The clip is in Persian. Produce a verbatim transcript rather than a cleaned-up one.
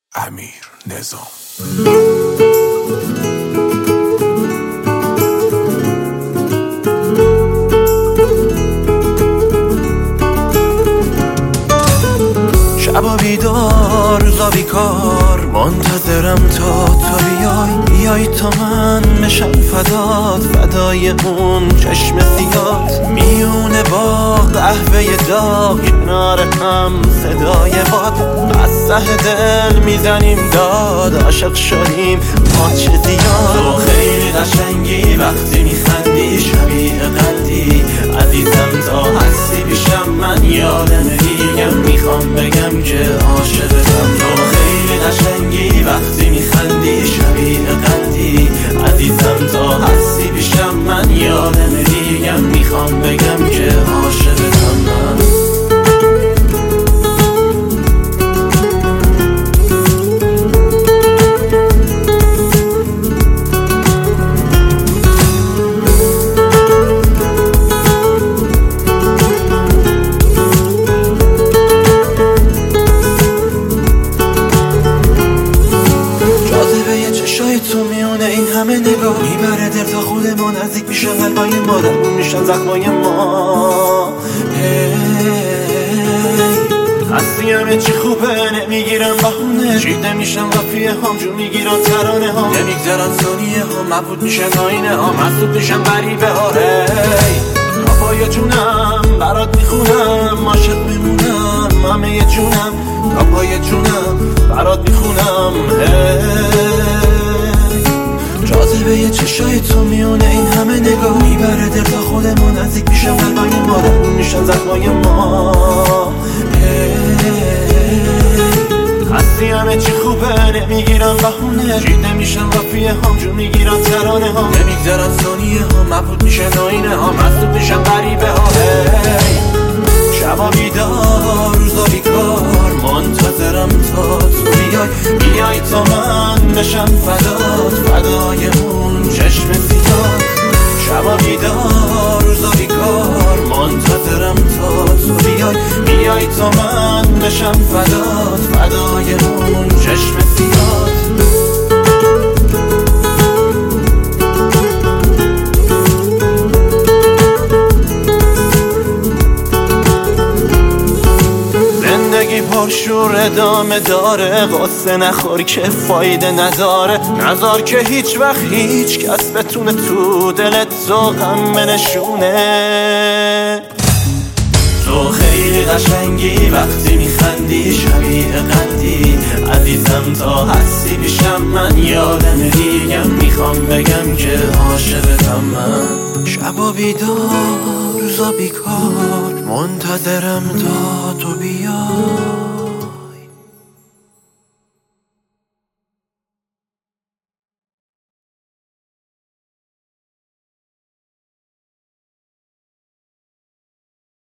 امیر نظام. شبا بیدار روزا بیکار منتظرم تا تو بیای بیای تا من مشم فدات، فدای اون چشم سیات میونه با قهوه داغ کنار هم صدای باد، از ته دل میزنیم داد، عاشق شدیم ما چه زیاد. تو خیلی قشنگی وقتی میخندی شبیه قندی، عزیزم تا هستی پیشم من یادم دیگم میخوام بگم که عاشقتم. تو خیلی قشنگی وقتی میخندی شبیه قندی، عزیزم تا هستی پیشم من یادم دیگم میخوام بگم که عاشقتم من. تو میونه این همه نگاه میبره دل تا خود ما نزدیک میشن، قلبای ما درمون میشن زخمای ما. هستی همه چی خوبه نمیگیرم بهونه، چیده میشم وفیه هم جون میگیرم ترانه ها، نمیگذارم ثانیه ها مبهوت میشن آینه ها، مسئول میشن غریبه ها. پای جونم برات میخونم، عاشق میمونم همه جونم، پای جونم برات میخونم. جاذبه یه چشای تو میونه این همه نگاه میبره دل تا خودمون نزدیک میشم، قلبای ما درمون میشن زخمای ما. هستی همه چی خوبه نمیگیرم بهونه، چیده میشم وفیه هم جون میگیرم ترانه ها، نمیگذارم ثانیه ها مبهوت میشن آینه ها، مسئول میشن غریبه ها. شبا بیدار روزا بیکار منتظرم تا تو بیای بیای تا من بشم فدات، فدای اون چشم سیاد. شبا بیدار روزا بیکار منتظرم تا تو بیای بیای تا من بشم فدات، فدای اون چشم سیاد. زندگی پرشور ادامه داره، قصه نخور که فایده نداره، نذار که هیچ وقت هیچ کس بتونه تو دلت تو غم بنشونه. تو خیلی قشنگی وقتی میخندی شبیه قندی، عزیزم تا هستی پیشم من یادم دیگم میخوام بگم که عاشقتم من. شبا بیدار روزا بیکار منتظرم تا تو بیای